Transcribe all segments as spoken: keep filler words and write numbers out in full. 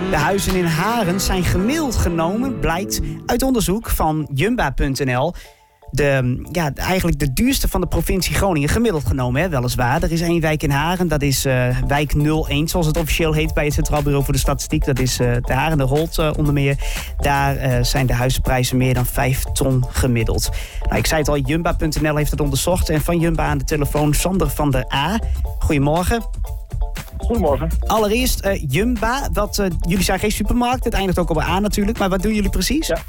De huizen in Haren zijn gemiddeld genomen, blijkt uit onderzoek van Jumba punt n l. De, ja, eigenlijk de duurste van de provincie Groningen, gemiddeld genomen, hè, weliswaar. Er is één wijk in Haren, dat is uh, wijk nul één, zoals het officieel heet bij het Centraal Bureau voor de Statistiek. Dat is uh, de Haren de Holt uh, onder meer. Daar uh, zijn de huizenprijzen meer dan vijf ton gemiddeld. Nou, ik zei het al, Jumba punt n l heeft het onderzocht. En van Jumba aan de telefoon Sander van der A. Goedemorgen. Goedemorgen. Allereerst, uh, Jumba, dat, uh, jullie zijn geen supermarkt, het eindigt ook op een A natuurlijk, maar wat doen jullie precies? Ja.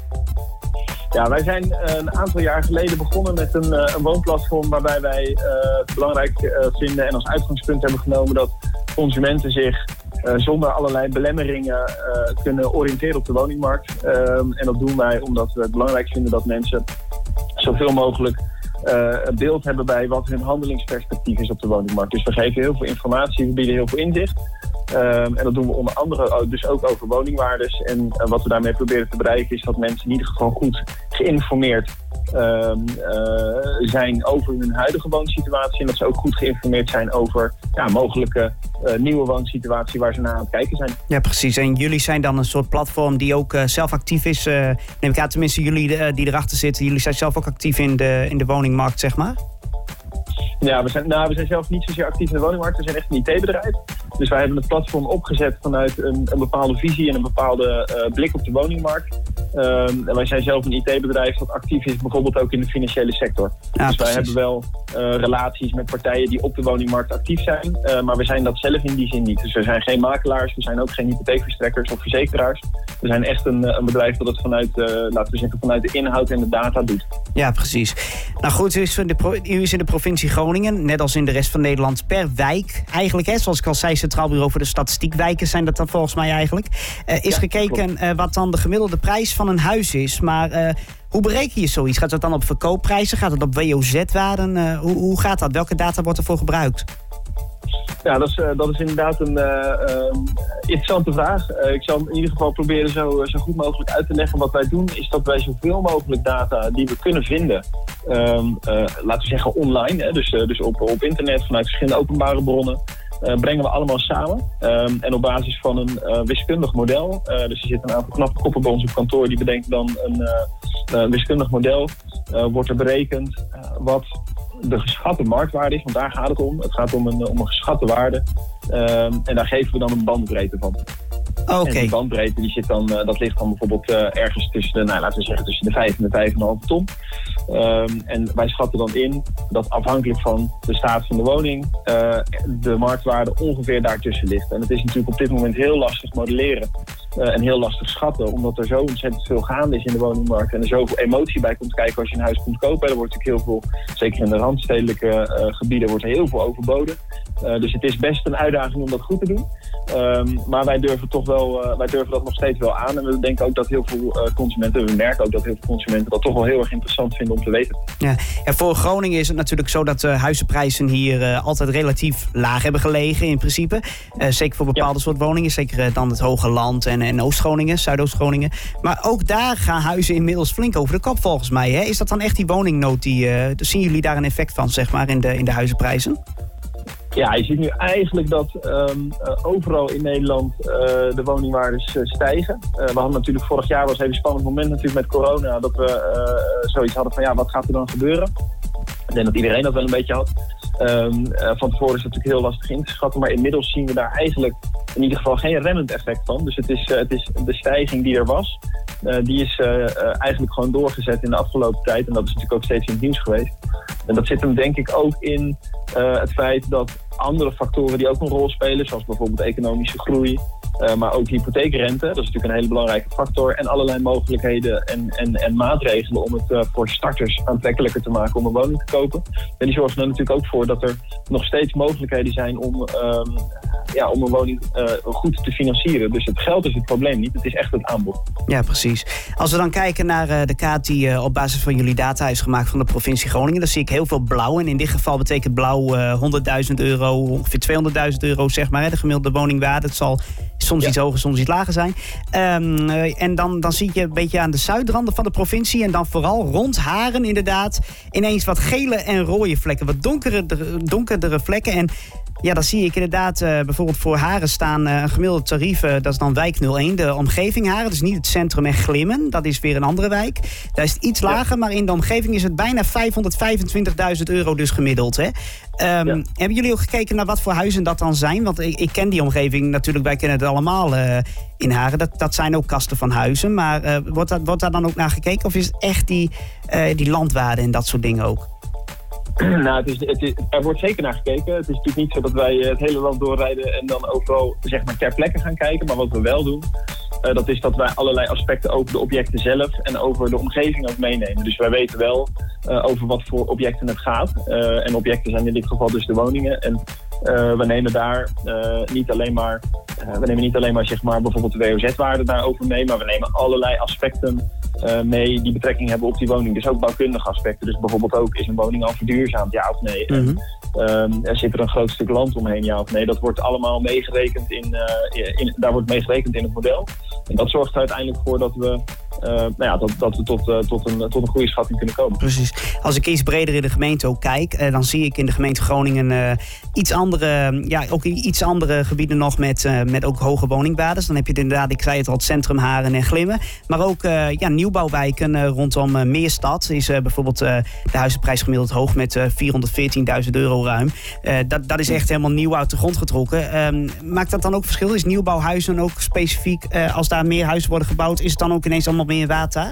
Ja, wij zijn uh, een aantal jaar geleden begonnen met een, uh, een woonplatform waarbij wij uh, het belangrijk uh, vinden en als uitgangspunt hebben genomen dat consumenten zich uh, zonder allerlei belemmeringen uh, kunnen oriënteren op de woningmarkt. Um, en dat doen wij omdat we het belangrijk vinden dat mensen zoveel mogelijk uh, een beeld hebben bij wat hun handelingsperspectief is op de woningmarkt. Dus we geven heel veel informatie, we bieden heel veel inzicht. Um, en dat doen we onder andere dus ook over woningwaardes. En uh, wat we daarmee proberen te bereiken is dat mensen in ieder geval goed geïnformeerd um, uh, zijn over hun huidige woonsituatie. En dat ze ook goed geïnformeerd zijn over ja, mogelijke uh, nieuwe woonsituatie waar ze naar aan het kijken zijn. Ja, precies. En jullie zijn dan een soort platform die ook uh, zelf actief is. Uh, neem ik aan, tenminste jullie uh, die erachter zitten. Jullie zijn zelf ook actief in de, in de woningmarkt, zeg maar? Ja, we zijn, nou, we zijn zelf niet zozeer actief in de woningmarkt. We zijn echt een I T-bedrijf. Dus wij hebben het platform opgezet vanuit een, een bepaalde visie en een bepaalde uh, blik op de woningmarkt. Um, en wij zijn zelf een I T-bedrijf dat actief is bijvoorbeeld ook in de financiële sector. Ja, dus wij hebben wel uh, relaties met partijen die op de woningmarkt actief zijn. Uh, maar we zijn dat zelf in die zin niet. Dus we zijn geen makelaars, we zijn ook geen hypotheekverstrekkers of verzekeraars. We zijn echt een, een bedrijf dat het vanuit, uh, laten we zeggen, vanuit de inhoud en de data doet. Ja, precies. Nou goed, u is in de, pro- u is in de provincie Groningen, net als in de rest van Nederland, per wijk eigenlijk. Hè, zoals ik al zei, Centraal Bureau voor de Statistiek. Wijken zijn dat dan volgens mij eigenlijk. Uh, is ja, gekeken uh, wat dan de gemiddelde prijs van een huis is. Maar uh, hoe bereken je zoiets? Gaat het dan op verkoopprijzen? Gaat het op W O Z-waarden? Uh, hoe, hoe gaat dat? Welke data wordt ervoor gebruikt? Ja, dat is, uh, dat is inderdaad een uh, uh, interessante vraag. Uh, ik zal in ieder geval proberen zo, zo goed mogelijk uit te leggen. Wat wij doen is dat wij zoveel mogelijk data die we kunnen vinden, um, uh, laten we zeggen online, hè, dus, uh, dus op, op internet vanuit verschillende openbare bronnen, Uh, brengen we allemaal samen. Um, en op basis van een uh, wiskundig model. Uh, dus er zitten een aantal knappe koppen bij ons op kantoor. Die bedenken dan een uh, uh, wiskundig model. Uh, wordt er berekend uh, wat de geschatte marktwaarde is. Want daar gaat het om. Het gaat om een, om een geschatte waarde. Um, en daar geven we dan een bandbreedte van. Oké. En die bandbreedte die zit dan, uh, dat ligt dan bijvoorbeeld uh, ergens tussen de, nou, laten we zeggen, tussen de vijf en de vijf komma vijf ton. Um, en wij schatten dan in dat afhankelijk van de staat van de woning uh, de marktwaarde ongeveer daartussen ligt. En het is natuurlijk op dit moment heel lastig modelleren uh, en heel lastig schatten, omdat er zo ontzettend veel gaande is in de woningmarkt en er zoveel emotie bij komt kijken als je een huis komt kopen. Er wordt natuurlijk heel veel, zeker in de randstedelijke uh, gebieden, wordt er heel veel overboden. Uh, dus het is best een uitdaging om dat goed te doen. Um, maar wij durven toch wel, uh, wij durven dat nog steeds wel aan. En we denken ook dat heel veel uh, consumenten, we merken ook dat heel veel consumenten dat toch wel heel erg interessant vinden om te weten. Ja, en voor Groningen is het natuurlijk zo dat uh, huizenprijzen hier uh, altijd relatief laag hebben gelegen in principe. Uh, zeker voor bepaalde ja. soort woningen, zeker uh, dan het Hoge Land en, en Oost-Groningen, Zuidoost-Groningen. Maar ook daar gaan huizen inmiddels flink over de kop volgens mij. Hè? Is dat dan echt die woningnood? Die, uh, zien jullie daar een effect van, zeg maar, in de, in de huizenprijzen? Ja, je ziet nu eigenlijk dat um, uh, overal in Nederland uh, de woningwaardes uh, stijgen. Uh, we hadden natuurlijk vorig jaar, was een even spannend moment natuurlijk met corona, dat we uh, zoiets hadden van ja, wat gaat er dan gebeuren? Ik denk dat iedereen dat wel een beetje had. Um, uh, van tevoren is het natuurlijk heel lastig in te schatten, maar inmiddels zien we daar eigenlijk in ieder geval geen remmend effect van. Dus het is, uh, het is de stijging die er was, uh, die is uh, uh, eigenlijk gewoon doorgezet in de afgelopen tijd. En dat is natuurlijk ook steeds in het nieuws geweest. En dat zit hem denk ik ook in uh, het feit dat andere factoren die ook een rol spelen, zoals bijvoorbeeld economische groei, uh, maar ook hypotheekrente, dat is natuurlijk een hele belangrijke factor, en allerlei mogelijkheden en, en, en maatregelen om het uh, voor starters aantrekkelijker te maken om een woning te kopen. En die zorgen er natuurlijk ook voor dat er nog steeds mogelijkheden zijn om, um, ja, om een woning uh, goed te financieren. Dus het geld is het probleem niet, het is echt het aanbod. Ja, precies. Als we dan kijken naar uh, de kaart die uh, op basis van jullie data is gemaakt van de provincie Groningen, dan zie ik heel veel blauw. En in dit geval betekent blauw uh, honderdduizend euro, ongeveer tweehonderdduizend euro, zeg maar. Hè, de gemiddelde woningwaarde. Het zal soms ja. iets hoger, soms iets lager zijn. Um, uh, en dan, dan zie je een beetje aan de zuidranden van de provincie en dan vooral rond Haren inderdaad ineens wat gele en rode vlekken. Wat donkere, donkerdere vlekken. En Ja, dan zie ik inderdaad uh, bijvoorbeeld voor Haren staan uh, een gemiddelde tarief. Uh, dat is dan wijk nul één, de omgeving Haren. Dus niet het centrum en Glimmen. Dat is weer een andere wijk. Daar is het iets lager, ja. maar in de omgeving is het bijna vijfhonderdvijfentwintigduizend euro dus gemiddeld. Hè? Um, ja. Hebben jullie ook gekeken naar wat voor huizen dat dan zijn? Want ik, ik ken die omgeving natuurlijk, wij kennen het allemaal uh, in Haren. Dat, dat zijn ook kasten van huizen. Maar uh, wordt, dat, wordt daar dan ook naar gekeken? Of is het echt die, uh, die landwaarde en dat soort dingen ook? Nou, het is, het is, er wordt zeker naar gekeken. Het is natuurlijk niet zo dat wij het hele land doorrijden en dan overal zeg maar ter plekke gaan kijken. Maar wat we wel doen, uh, dat is dat wij allerlei aspecten over de objecten zelf en over de omgeving ook meenemen. Dus wij weten wel uh, over wat voor objecten het gaat. Uh, en objecten zijn in dit geval dus de woningen. En uh, we nemen daar uh, niet alleen maar, uh, we nemen niet alleen maar, zeg maar bijvoorbeeld de W O Z-waarde daarover mee, maar we nemen allerlei aspecten Uh, mee die betrekking hebben op die woning. Dus ook bouwkundige aspecten. Dus bijvoorbeeld ook, is een woning al verduurzaamd, ja of nee? Mm-hmm. En, um, er zit er een groot stuk land omheen, ja of nee? Dat wordt allemaal meegerekend in, uh, in, daar wordt meegerekend in het model. En dat zorgt er uiteindelijk voor dat we Uh, nou ja, dat, dat we tot, uh, tot, een, tot een goede schatting kunnen komen. Precies. Als ik iets breder in de gemeente ook kijk, uh, dan zie ik in de gemeente Groningen uh, iets andere, ja, ook iets andere gebieden nog met, uh, met ook hoge woningwaardes. Dan heb je het inderdaad, ik zei het al, het centrum Haren en Glimmen. Maar ook uh, ja, nieuwbouwwijken uh, rondom uh, Meerstad is uh, bijvoorbeeld uh, de huizenprijs gemiddeld hoog met uh, vierhonderdveertienduizend euro ruim. Uh, dat, dat is echt helemaal nieuw uit de grond getrokken. Um, maakt dat dan ook verschil? Is nieuwbouwhuizen ook specifiek, uh, als daar meer huizen worden gebouwd, is het dan ook ineens allemaal meer waard daar?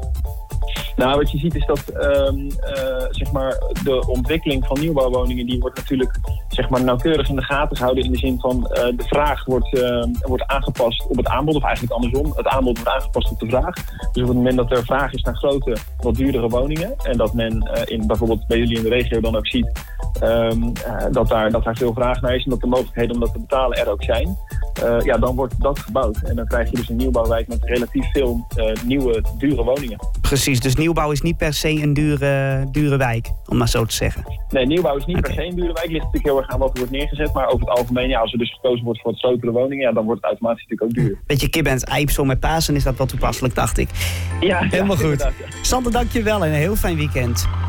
Nou, wat je ziet is dat um, uh, zeg maar de ontwikkeling van nieuwbouwwoningen, die wordt natuurlijk zeg maar nauwkeurig in de gaten gehouden in de zin van uh, de vraag wordt, uh, wordt aangepast op het aanbod, of eigenlijk andersom. Het aanbod wordt aangepast op de vraag. Dus op het moment dat er vraag is naar grote, wat duurdere woningen en dat men uh, in, bijvoorbeeld bij jullie in de regio dan ook ziet um, uh, dat, daar, dat daar veel vraag naar is en dat de mogelijkheden om dat te betalen er ook zijn, uh, ja, dan wordt dat gebouwd. En dan krijg je dus een nieuwbouwwijk met relatief veel uh, nieuwe, dure woningen. Precies, dus nieuwbouw is niet per se een dure, dure wijk, om maar zo te zeggen. Nee, nieuwbouw is niet okay. per se een dure wijk. Ligt natuurlijk heel erg aan wat er wordt neergezet. Maar over het algemeen, ja, als er dus gekozen wordt voor wat grotere woningen, ja, dan wordt het automatisch natuurlijk ook duur. Beetje kip en het ei, zo met Pasen is dat wel toepasselijk, dacht ik. Ja, helemaal ja, goed. Ja. Sander, dank je wel en een heel fijn weekend.